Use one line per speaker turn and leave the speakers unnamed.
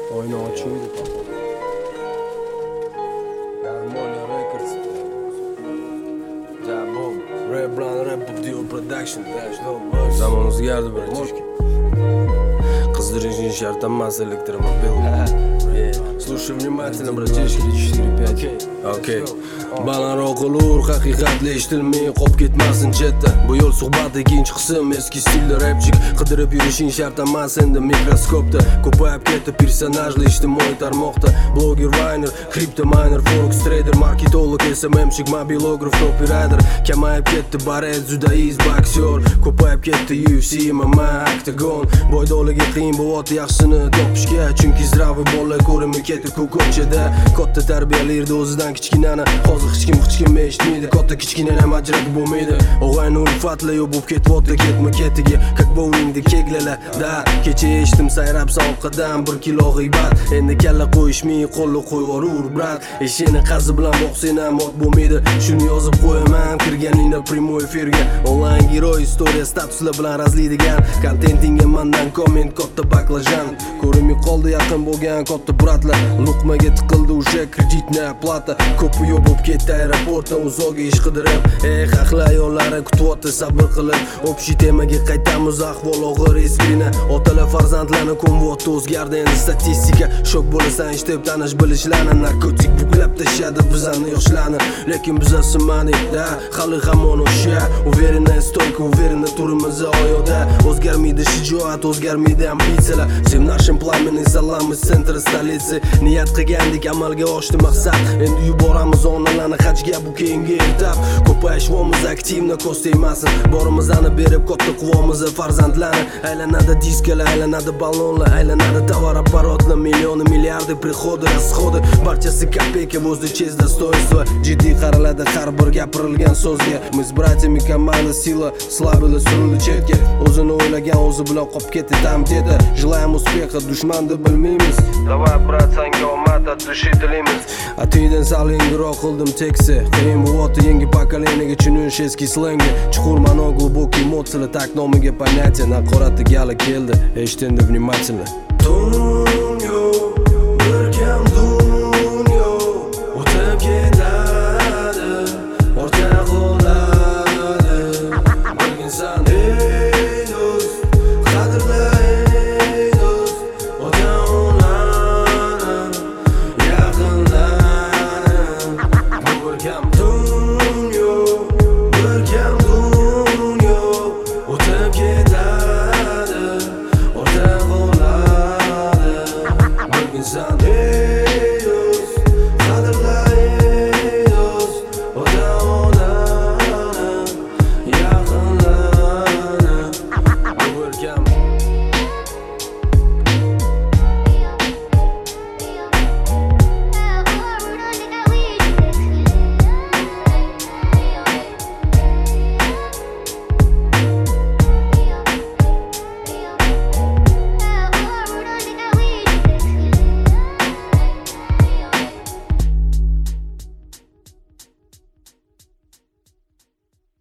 Oyunu açıyorduk. Harmonia Records. Jamon. Red Brown Rap Dio Production. Zaman o'zgardi birinchi. Qizdirishing shart emas elektromobil. Слушай внимательно, братишка. 4-5. Okey. Balandroq olur, haqiqatli eshitilmay qolib ketmasin chetda. Bu yo'l suhbati ikkinchi qism, eski stilda rapchik. Qidirib yurishing shart emas endi mikroskopda. Ko'payib ketdi personajli ijtimoiy tarmoqda. Blogger, vayner, kripto miner, forex trader, marketolog, SMMchik, mobilograf, copywriter. Kamayib ketdi baret, judaist, boksyor. Ko'payib ketdi UFC, MMA, oktagon. Boydoligi qiyin bo'lyapti yaxshisini topishga, chunki zravi bolalar ko'rinmay ketdi ko'kochada. Katta tarbiyalardi o'zidan kichkinani. Hozir hech kim eshitmaydi, katta kichkinani ham ajratib bo'lmaydi. Og'ayni ulfatli yo'q bo'lib ketyapti ketma ketiga, как bowlingda keglalar. Da kecha eshitdim sayrab soqadan 1 kilo g'iybat. Endi kalla qo'yishmay qo'lni qo'yvor ur brat. Eshini qazi bilan boqsang ham ot bo'lmaydi. Shuni yozib qo'yaman kirganingda prямой efirga. Onlayn giroy istoriya statuslar bilan razlaydigan kontentingga mendan komment katta baklajan. Ko'rinmay qoldi yaqin bo'lgan katta bratlar. Luqmaga tiqildi o'sha kreditna plata. Ko'pi yo'q bo'lib ketdi aeroportdan uzoqga ish qidirib. Ahli ayollari kutyapti sabr qilib. Общий temaga qaytamiz, ahvol og'ir eskina. Otalar farzandlarni ko'myapti, o'zgardi endi statistika. Shok bo'lasan eshitib tanish bilishlarni, narkotik buklab tashadi bizani yoshlarni. Lekin biz asimani-da, hali hamon o'sha. Uverina stoyka, uverina turimiz oyoqda. O'zgarmaydi shijoat, o'zgarmaydi ambitsiyalar. Sem нашим пламенный салам из центра столицы. Niyat qilgandik amalga oshdi maqsad. Endi yuboramiz onalarni hajga, bu keyingi etap. Ko'payishimiz aktivni ko'staymasin. Borimizni berib katta quvamiz farzandlarni. Aylanadi diskalar, aylanadi ballonlar, aylanadi tovar apparatlar, million milliardi приходы, расходы. Barchasi kopeyka возле честь достоинства. Jiddiy qaraladi har bir gapirilgan so'zga. Мы с братьями команда сила, слабыlar surildi chetga. O'zini o'ylagan o'zi bilan qolib ketdi tam dedi. Желаем успеха, dushmanni bilmaymiz. Давай, брат, senga omad, от души tilaymiz. Atiydan sal ingroq qildim teksi. Qiyin bo'lyapti yangi pokoleniyaga tushunish eski slengi. Chuqur ma'no, глубокий эмоциялар, так nomiga понятие. Naqorati gali keldi. Eshitindi внимательно.